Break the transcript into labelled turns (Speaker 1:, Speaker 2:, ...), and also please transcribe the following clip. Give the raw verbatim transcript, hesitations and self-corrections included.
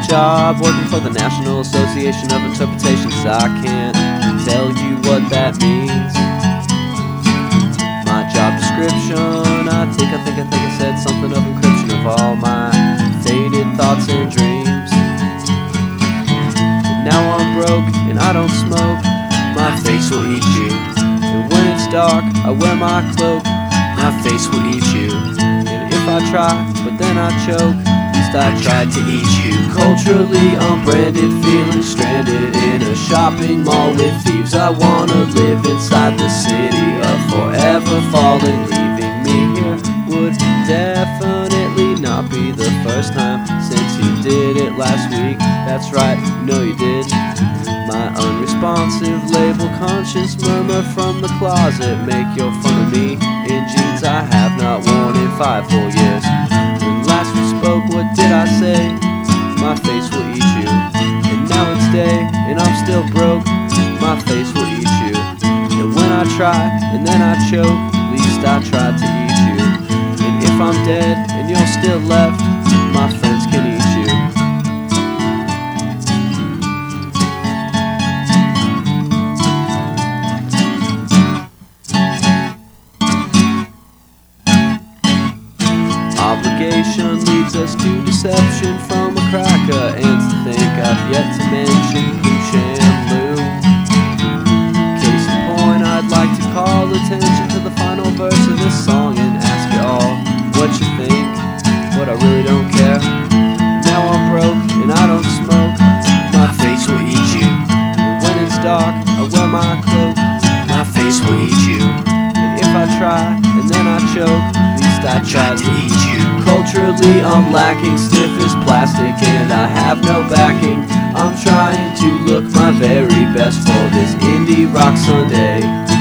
Speaker 1: job working for the National Association of Interpretations. I can't tell you what that means. My job description, I think, I think, I think I said something of encryption of all my faded thoughts and dreams. And now I'm broke and I don't smoke. My face will eat you. And when it's dark, I wear my cloak. My face will eat you. And if I try, but then I choke, at least I tried to eat you. Culturally unbranded, feeling stranded in a shopping mall with thieves. I wanna live inside the city of forever falling. Leaving me here would definitely not be the first time since you did it last week. That's right, no you did. My unresponsive label conscience murmur from the closet. Make your fun of me in jeans I have not worn in five full years. When last we spoke, what did I say? My face will eat you. And now it's day and I'm still broke. My face will eat you. And when I try and then I choke, at least I tried to eat you. And if I'm dead and you're still left, my friends can eat you. Obligation leads us to deception from a cracker, and to think I've yet to mention Bouchambeau. Case in point, I'd like to call attention to the final verse of this song and ask you all what you think, but I really don't care. Now I'm broke and I don't smoke. My face will eat you. And when it's dark, I wear my cloak. My face will eat you. And if I try and then I choke, at least I tried to eat you. Culturally I'm lacking, stiff as plastic and I have no backing. I'm trying to look my very best for this indie rock Sunday.